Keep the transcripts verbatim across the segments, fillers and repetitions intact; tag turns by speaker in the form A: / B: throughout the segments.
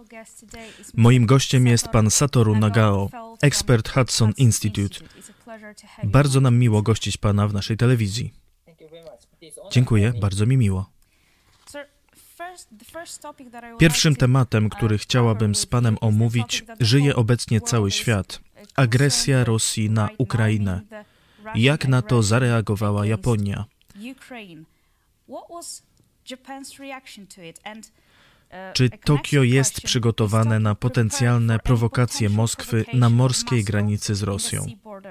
A: Moim gościem jest pan Satoru Nagao, ekspert Hudson Institute. Bardzo nam miło gościć pana w naszej telewizji. Dziękuję, bardzo mi miło. Pierwszym tematem, który chciałabym z panem omówić, żyje obecnie cały świat. Agresja Rosji na Ukrainę. Jak na to zareagowała Japonia? Czy Tokio jest przygotowane na potencjalne prowokacje Moskwy na morskiej granicy z Rosją?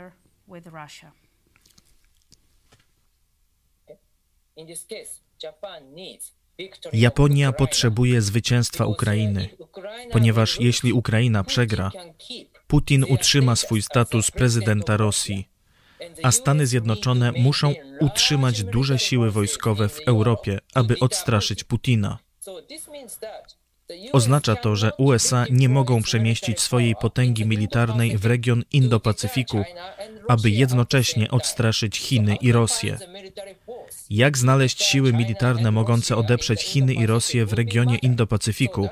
A: Japonia potrzebuje zwycięstwa Ukrainy, ponieważ jeśli Ukraina przegra, Putin utrzyma swój status prezydenta Rosji, a Stany Zjednoczone muszą utrzymać duże siły wojskowe w Europie, aby odstraszyć Putina. Oznacza to, że U S A nie mogą przemieścić swojej potęgi militarnej w region Indo-Pacyfiku, aby jednocześnie odstraszyć Chiny i Rosję. Jak znaleźć siły militarne mogące odeprzeć Chiny i Rosję w regionie Indo-Pacyfiku?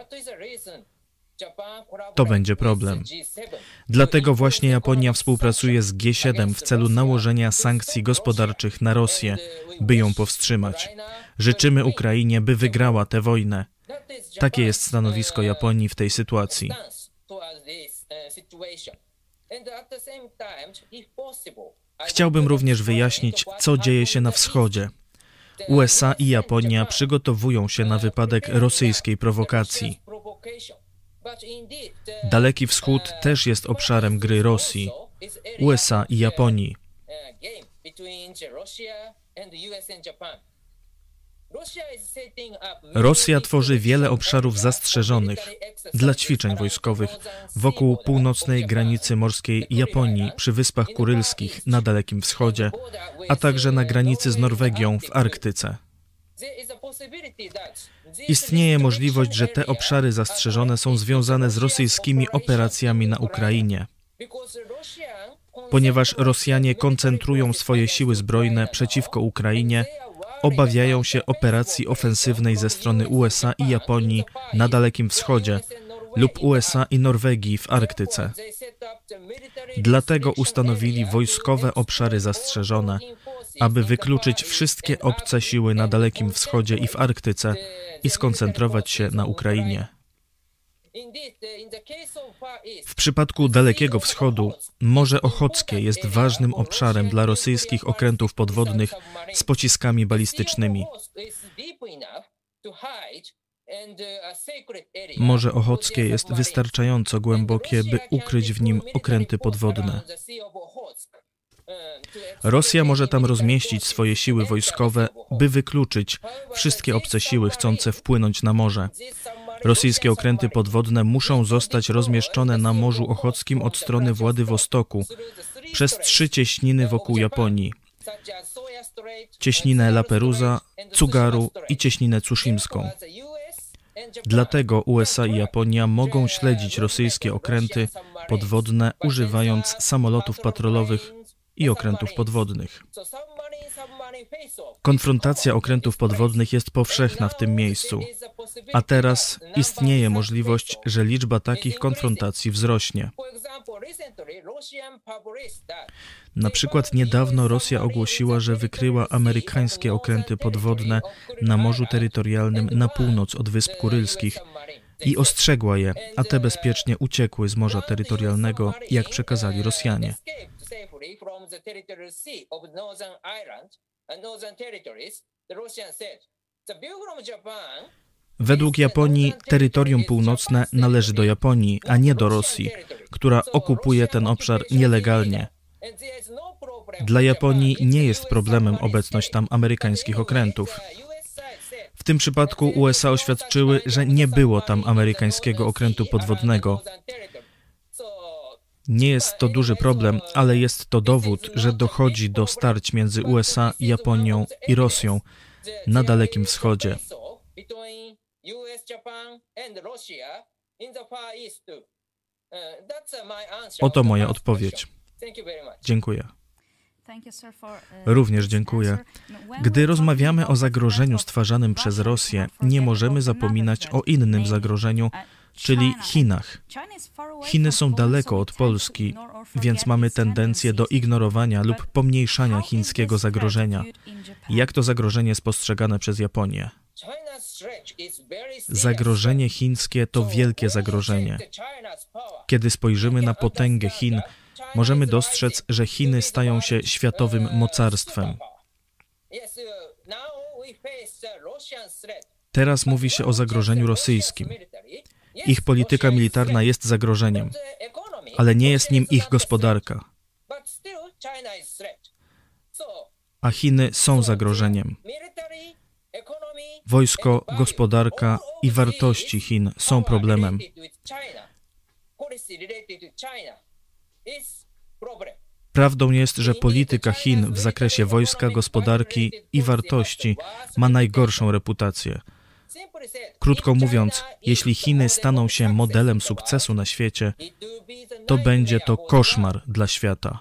A: To będzie problem. Dlatego właśnie Japonia współpracuje z G siedem w celu nałożenia sankcji gospodarczych na Rosję, by ją powstrzymać. Życzymy Ukrainie, by wygrała tę wojnę. Takie jest stanowisko Japonii w tej sytuacji. Chciałbym również wyjaśnić, co dzieje się na wschodzie. U S A i Japonia przygotowują się na wypadek rosyjskiej prowokacji. Daleki Wschód też jest obszarem gry Rosji, U S A i Japonii. Rosja tworzy wiele obszarów zastrzeżonych dla ćwiczeń wojskowych wokół północnej granicy morskiej Japonii przy Wyspach Kurylskich na Dalekim Wschodzie, a także na granicy z Norwegią w Arktyce. Istnieje możliwość, że te obszary zastrzeżone są związane z rosyjskimi operacjami na Ukrainie. Ponieważ Rosjanie koncentrują swoje siły zbrojne przeciwko Ukrainie, obawiają się operacji ofensywnej ze strony U S A i Japonii na Dalekim Wschodzie lub U S A i Norwegii w Arktyce. Dlatego ustanowili wojskowe obszary zastrzeżone, aby wykluczyć wszystkie obce siły na Dalekim Wschodzie i w Arktyce i skoncentrować się na Ukrainie. W przypadku Dalekiego Wschodu Morze Ochockie jest ważnym obszarem dla rosyjskich okrętów podwodnych z pociskami balistycznymi. Morze Ochockie jest wystarczająco głębokie, by ukryć w nim okręty podwodne. Rosja może tam rozmieścić swoje siły wojskowe, by wykluczyć wszystkie obce siły chcące wpłynąć na morze. Rosyjskie okręty podwodne muszą zostać rozmieszczone na Morzu Ochockim od strony Władywostoku przez trzy cieśniny wokół Japonii. Cieśninę La Perusa, Tsugaru i cieśninę Tsushimską. Dlatego U S A i Japonia mogą śledzić rosyjskie okręty podwodne, używając samolotów patrolowych i okrętów podwodnych. Konfrontacja okrętów podwodnych jest powszechna w tym miejscu, a teraz istnieje możliwość, że liczba takich konfrontacji wzrośnie. Na przykład niedawno Rosja ogłosiła, że wykryła amerykańskie okręty podwodne na morzu terytorialnym na północ od Wysp Kurylskich i ostrzegła je, a te bezpiecznie uciekły z morza terytorialnego, jak przekazali Rosjanie. Według Japonii terytorium północne należy do Japonii, a nie do Rosji, która okupuje ten obszar nielegalnie. Dla Japonii nie jest problemem obecność tam amerykańskich okrętów. W tym przypadku U S A oświadczyły, że nie było tam amerykańskiego okrętu podwodnego. Nie jest to duży problem, ale jest to dowód, że dochodzi do starć między U S A, Japonią i Rosją na Dalekim Wschodzie. Oto moja odpowiedź. Dziękuję. Również dziękuję. Gdy rozmawiamy o zagrożeniu stwarzanym przez Rosję, nie możemy zapominać o innym zagrożeniu, czyli Chinach. Chiny są daleko od Polski, więc mamy tendencję do ignorowania lub pomniejszania chińskiego zagrożenia. Jak to zagrożenie jest postrzegane przez Japonię? Zagrożenie chińskie to wielkie zagrożenie. Kiedy spojrzymy na potęgę Chin, możemy dostrzec, że Chiny stają się światowym mocarstwem. Teraz mówi się o zagrożeniu rosyjskim. Ich polityka militarna jest zagrożeniem, ale nie jest nim ich gospodarka. A Chiny są zagrożeniem. Wojsko, gospodarka i wartości Chin są problemem. Prawdą jest, że polityka Chin w zakresie wojska, gospodarki i wartości ma najgorszą reputację. Krótko mówiąc, jeśli Chiny staną się modelem sukcesu na świecie, to będzie to koszmar dla świata.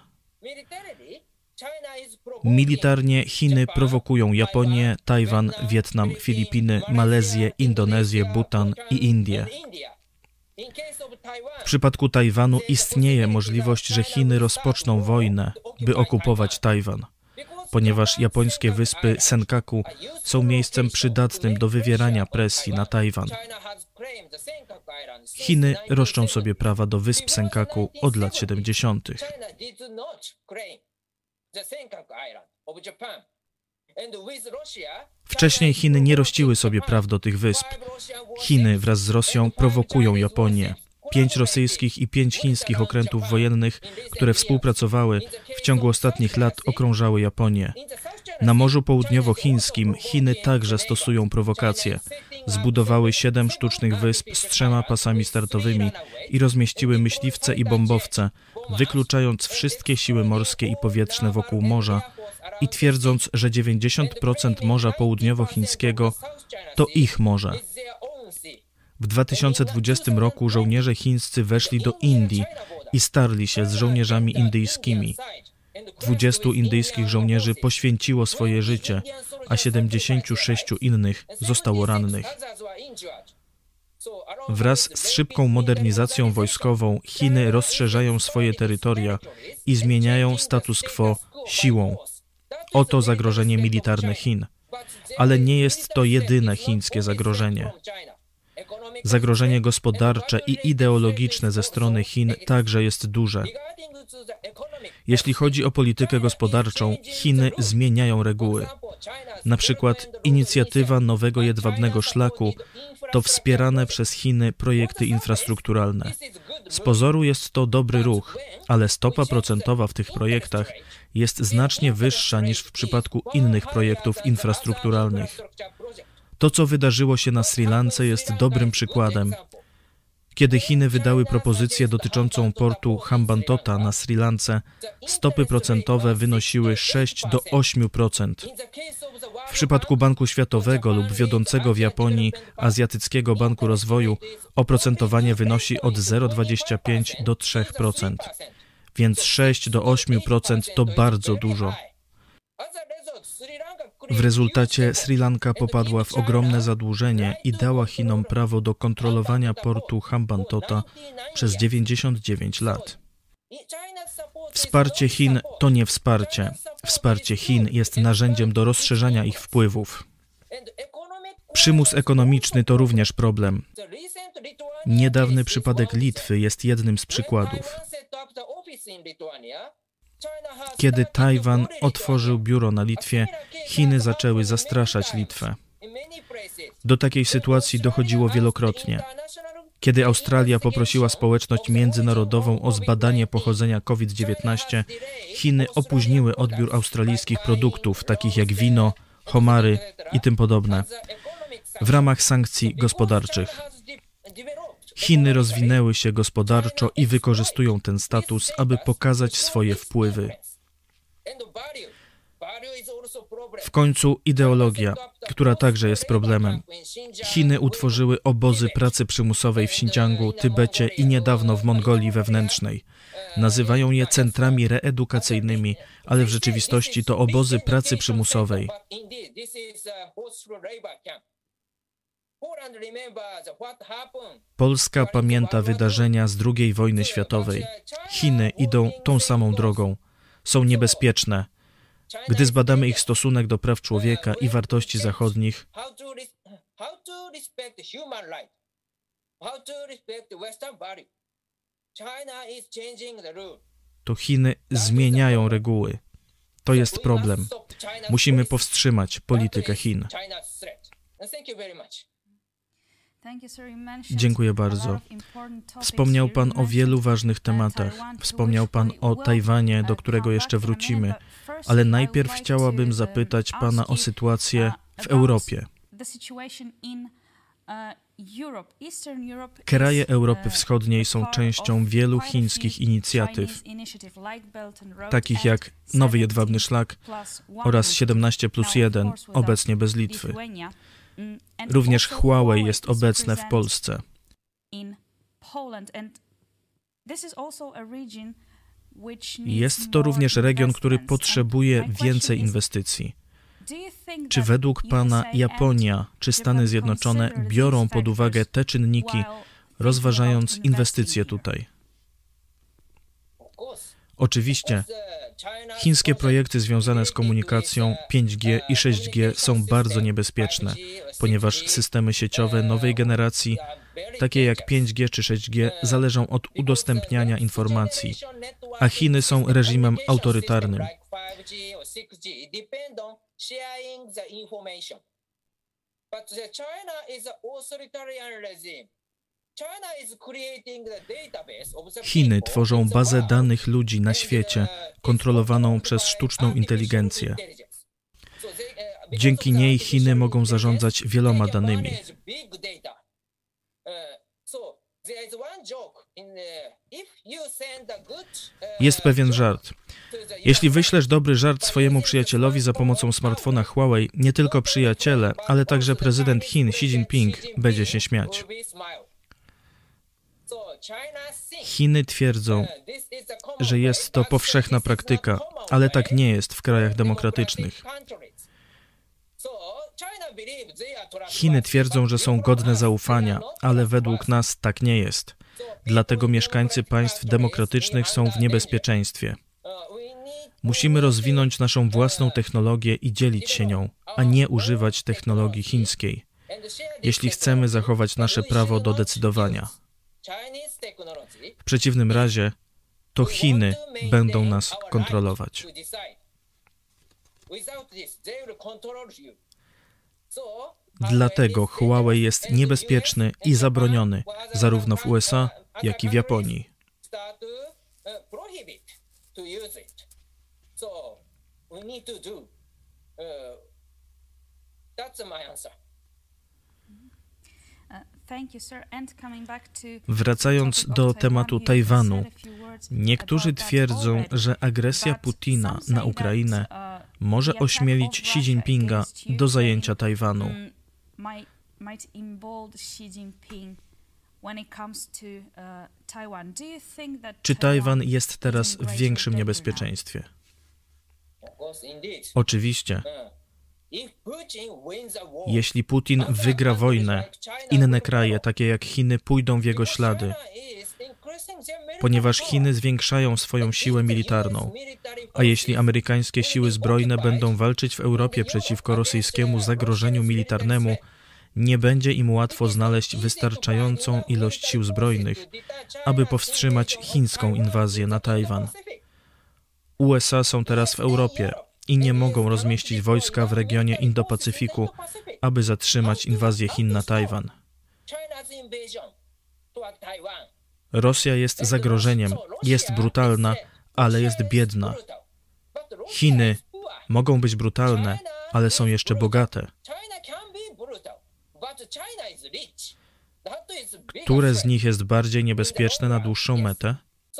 A: Militarnie Chiny prowokują Japonię, Tajwan, Wietnam, Filipiny, Malezję, Indonezję, Butan i Indię. W przypadku Tajwanu istnieje możliwość, że Chiny rozpoczną wojnę, by okupować Tajwan, ponieważ japońskie wyspy Senkaku są miejscem przydatnym do wywierania presji na Tajwan. Chiny roszczą sobie prawa do wysp Senkaku od lat siedemdziesiątych. Wcześniej Chiny nie rościły sobie praw do tych wysp. Chiny wraz z Rosją prowokują Japonię. Pięć rosyjskich i pięć chińskich okrętów wojennych, które współpracowały, w ciągu ostatnich lat okrążały Japonię. Na Morzu Południowochińskim Chiny także stosują prowokacje. Zbudowały siedem sztucznych wysp z trzema pasami startowymi i rozmieściły myśliwce i bombowce, wykluczając wszystkie siły morskie i powietrzne wokół morza i twierdząc, że dziewięćdziesiąt procent Morza Południowochińskiego to ich morze. W dwa tysiące dwudziestym roku żołnierze chińscy weszli do Indii i starli się z żołnierzami indyjskimi. Dwudziestu indyjskich żołnierzy poświęciło swoje życie, a siedemdziesięciu sześciu innych zostało rannych. Wraz z szybką modernizacją wojskową Chiny rozszerzają swoje terytoria i zmieniają status quo siłą. Oto zagrożenie militarne Chin. Ale nie jest to jedyne chińskie zagrożenie. Zagrożenie gospodarcze i ideologiczne ze strony Chin także jest duże. Jeśli chodzi o politykę gospodarczą, Chiny zmieniają reguły. Na przykład inicjatywa nowego jedwabnego szlaku to wspierane przez Chiny projekty infrastrukturalne. Z pozoru jest to dobry ruch, ale stopa procentowa w tych projektach jest znacznie wyższa niż w przypadku innych projektów infrastrukturalnych. To, co wydarzyło się na Sri Lance, jest dobrym przykładem. Kiedy Chiny wydały propozycję dotyczącą portu Hambantota na Sri Lance, stopy procentowe wynosiły sześć do ośmiu procent. W przypadku Banku Światowego lub wiodącego w Japonii Azjatyckiego Banku Rozwoju oprocentowanie wynosi od zero przecinek dwadzieścia pięć do trzech procent. Więc sześć do ośmiu procent to bardzo dużo. W rezultacie Sri Lanka popadła w ogromne zadłużenie i dała Chinom prawo do kontrolowania portu Hambantota przez dziewięćdziesiąt dziewięć lat. Wsparcie Chin to nie wsparcie. Wsparcie Chin jest narzędziem do rozszerzania ich wpływów. Przymus ekonomiczny to również problem. Niedawny przypadek Litwy jest jednym z przykładów. Kiedy Tajwan otworzył biuro na Litwie, Chiny zaczęły zastraszać Litwę. Do takiej sytuacji dochodziło wielokrotnie. Kiedy Australia poprosiła społeczność międzynarodową o zbadanie pochodzenia COVID dziewiętnaście, Chiny opóźniły odbiór australijskich produktów, takich jak wino, homary i tym podobne, w ramach sankcji gospodarczych. Chiny rozwinęły się gospodarczo i wykorzystują ten status, aby pokazać swoje wpływy. W końcu ideologia, która także jest problemem. Chiny utworzyły obozy pracy przymusowej w Xinjiangu, Tybecie i niedawno w Mongolii wewnętrznej. Nazywają je centrami reedukacyjnymi, ale w rzeczywistości to obozy pracy przymusowej. Polska pamięta wydarzenia z drugiej wojny światowej. Chiny idą tą samą drogą. Są niebezpieczne. Gdy zbadamy ich stosunek do praw człowieka i wartości zachodnich, to Chiny zmieniają reguły. To jest problem. Musimy powstrzymać politykę Chin. Dziękuję bardzo. Wspomniał Pan o wielu ważnych tematach. Wspomniał Pan o Tajwanie, do którego jeszcze wrócimy. Ale najpierw chciałabym zapytać Pana o sytuację w Europie. Kraje Europy Wschodniej są częścią wielu chińskich inicjatyw, takich jak Nowy Jedwabny Szlak oraz siedemnaście plus jeden, obecnie bez Litwy. Również Huawei jest obecne w Polsce. Jest to również region, który potrzebuje więcej inwestycji. Czy według Pana Japonia czy Stany Zjednoczone biorą pod uwagę te czynniki, rozważając inwestycje tutaj? Oczywiście, chińskie projekty związane z komunikacją pięć G i sześć G są bardzo niebezpieczne, ponieważ systemy sieciowe nowej generacji, takie jak pięć G czy sześć G, zależą od udostępniania informacji, a Chiny są reżimem autorytarnym. Chiny tworzą bazę danych ludzi na świecie, kontrolowaną przez sztuczną inteligencję. Dzięki niej Chiny mogą zarządzać wieloma danymi. Jest pewien żart. Jeśli wyślesz dobry żart swojemu przyjacielowi za pomocą smartfona Huawei, nie tylko przyjaciele, ale także prezydent Chin Xi Jinping będzie się śmiać. Chiny twierdzą, że jest to powszechna praktyka, ale tak nie jest w krajach demokratycznych. Chiny twierdzą, że są godne zaufania, ale według nas tak nie jest. Dlatego mieszkańcy państw demokratycznych są w niebezpieczeństwie. Musimy rozwinąć naszą własną technologię i dzielić się nią, a nie używać technologii chińskiej, jeśli chcemy zachować nasze prawo do decydowania. W przeciwnym razie to Chiny będą nas kontrolować. Dlatego Huawei jest niebezpieczny i zabroniony zarówno w U S A, jak i w Japonii. Wracając do tematu Tajwanu, niektórzy twierdzą, że agresja Putina na Ukrainę może ośmielić Xi Jinpinga do zajęcia Tajwanu. Czy Tajwan jest teraz w większym niebezpieczeństwie? Oczywiście. Jeśli Putin wygra wojnę, inne kraje, takie jak Chiny, pójdą w jego ślady, ponieważ Chiny zwiększają swoją siłę militarną. A jeśli amerykańskie siły zbrojne będą walczyć w Europie przeciwko rosyjskiemu zagrożeniu militarnemu, nie będzie im łatwo znaleźć wystarczającą ilość sił zbrojnych, aby powstrzymać chińską inwazję na Tajwan. U S A są teraz w Europie i nie mogą rozmieścić wojska w regionie Indo-Pacyfiku, aby zatrzymać inwazję Chin na Tajwan. Rosja jest zagrożeniem, jest brutalna, ale jest biedna. Chiny mogą być brutalne, ale są jeszcze bogate. Które z nich jest bardziej niebezpieczne na dłuższą metę?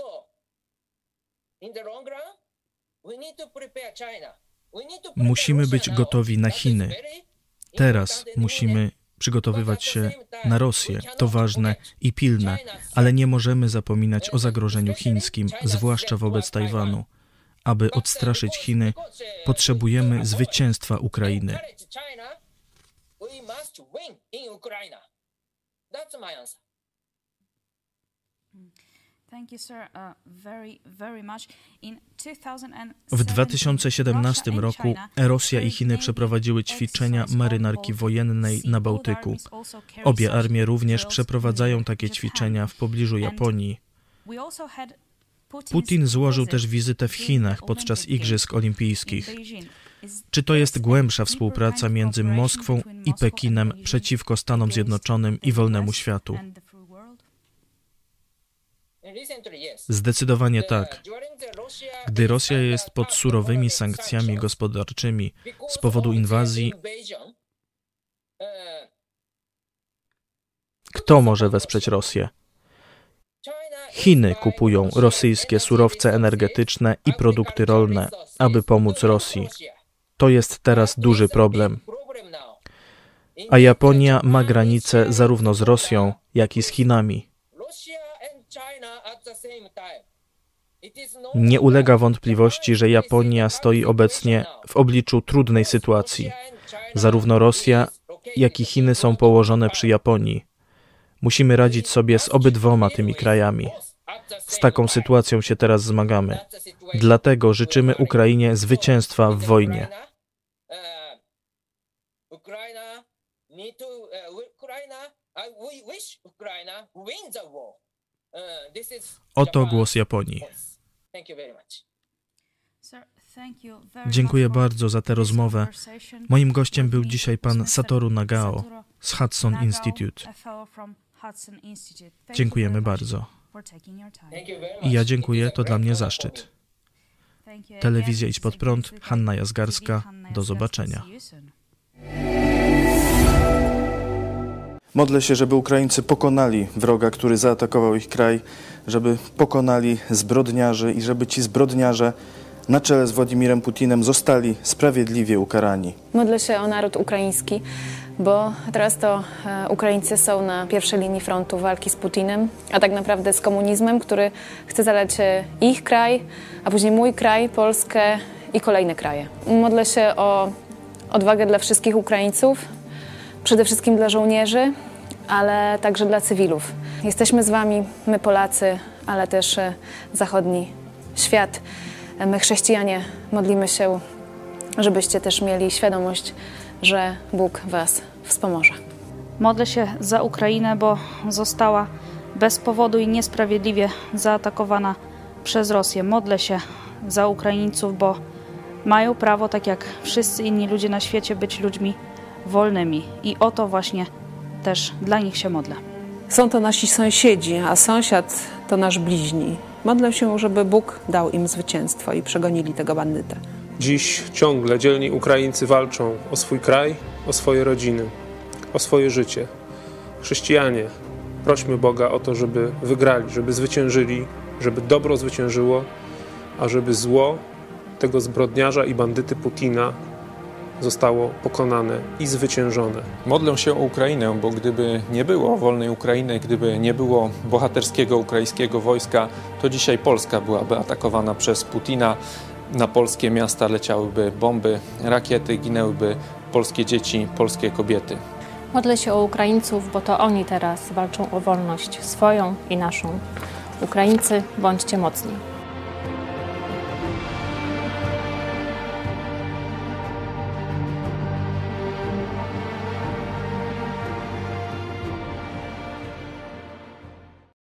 A: Musimy być gotowi na Chiny. Teraz musimy przygotowywać się na Rosję. To ważne i pilne, ale nie możemy zapominać o zagrożeniu chińskim, zwłaszcza wobec Tajwanu. Aby odstraszyć Chiny, potrzebujemy zwycięstwa Ukrainy. W dwa tysiące siedemnastym roku Rosja i Chiny przeprowadziły ćwiczenia marynarki wojennej na Bałtyku. Obie armie również przeprowadzają takie ćwiczenia w pobliżu Japonii. Putin złożył też wizytę w Chinach podczas Igrzysk Olimpijskich. Czy to jest głębsza współpraca między Moskwą i Pekinem przeciwko Stanom Zjednoczonym i wolnemu światu? Zdecydowanie tak. Gdy Rosja jest pod surowymi sankcjami gospodarczymi z powodu inwazji, kto może wesprzeć Rosję? Chiny kupują rosyjskie surowce energetyczne i produkty rolne, aby pomóc Rosji. To jest teraz duży problem. A Japonia ma granice zarówno z Rosją, jak i z Chinami. Nie ulega wątpliwości, że Japonia stoi obecnie w obliczu trudnej sytuacji. Zarówno Rosja, jak i Chiny są położone przy Japonii. Musimy radzić sobie z obydwoma tymi krajami. Z taką sytuacją się teraz zmagamy. Dlatego życzymy Ukrainie zwycięstwa w wojnie. Oto głos Japonii. Dziękuję bardzo za tę rozmowę. Moim gościem był dzisiaj pan Satoru Nagao z Hudson Institute. Dziękujemy bardzo. I ja dziękuję, to dla mnie zaszczyt. Telewizja Idź Pod Prąd, Hanna Jazgarska. Do zobaczenia.
B: Modlę się, żeby Ukraińcy pokonali wroga, który zaatakował ich kraj, żeby pokonali zbrodniarzy i żeby ci zbrodniarze na czele z Władimirem Putinem zostali sprawiedliwie ukarani.
C: Modlę się o naród ukraiński, bo teraz to Ukraińcy są na pierwszej linii frontu walki z Putinem, a tak naprawdę z komunizmem, który chce zalać ich kraj, a później mój kraj, Polskę i kolejne kraje. Modlę się o odwagę dla wszystkich Ukraińców, przede wszystkim dla żołnierzy, ale także dla cywilów. Jesteśmy z wami, my Polacy, ale też zachodni świat. My chrześcijanie modlimy się, żebyście też mieli świadomość, że Bóg was wspomoże.
D: Modlę się za Ukrainę, bo została bez powodu i niesprawiedliwie zaatakowana przez Rosję. Modlę się za Ukraińców, bo mają prawo, tak jak wszyscy inni ludzie na świecie, być ludźmi wolnymi. I o to właśnie też dla nich się modlę.
E: Są to nasi sąsiedzi, a sąsiad to nasz bliźni. Modlę się, żeby Bóg dał im zwycięstwo i przegonili tego bandytę.
F: Dziś ciągle dzielni Ukraińcy walczą o swój kraj, o swoje rodziny, o swoje życie. Chrześcijanie, prośmy Boga o to, żeby wygrali, żeby zwyciężyli, żeby dobro zwyciężyło, a żeby zło tego zbrodniarza i bandyty Putina zostało pokonane i zwyciężone.
G: Modlę się o Ukrainę, bo gdyby nie było wolnej Ukrainy, gdyby nie było bohaterskiego ukraińskiego wojska, to dzisiaj Polska byłaby atakowana przez Putina. Na polskie miasta leciałyby bomby, rakiety, ginęłyby polskie dzieci, polskie kobiety.
H: Modlę się o Ukraińców, bo to oni teraz walczą o wolność swoją i naszą. Ukraińcy, bądźcie mocni.